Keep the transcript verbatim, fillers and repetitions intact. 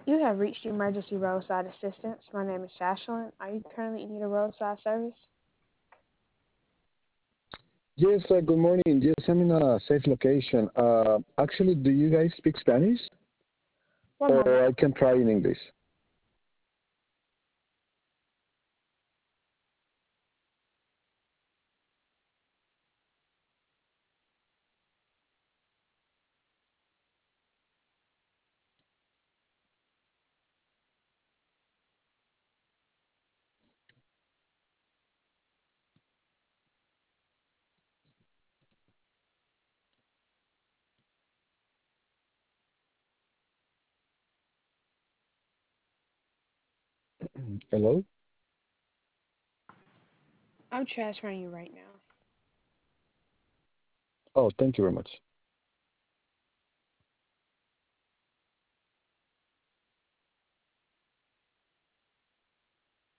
You have reached emergency roadside assistance. My name is Jacqueline. Are you currently in need of roadside service? Yes, uh, good morning. Yes, I'm in a safe location. Uh, actually, do you guys speak Spanish? One moment. Or I can try in English? Hello? I'm transferring you right now. Oh, thank you very much.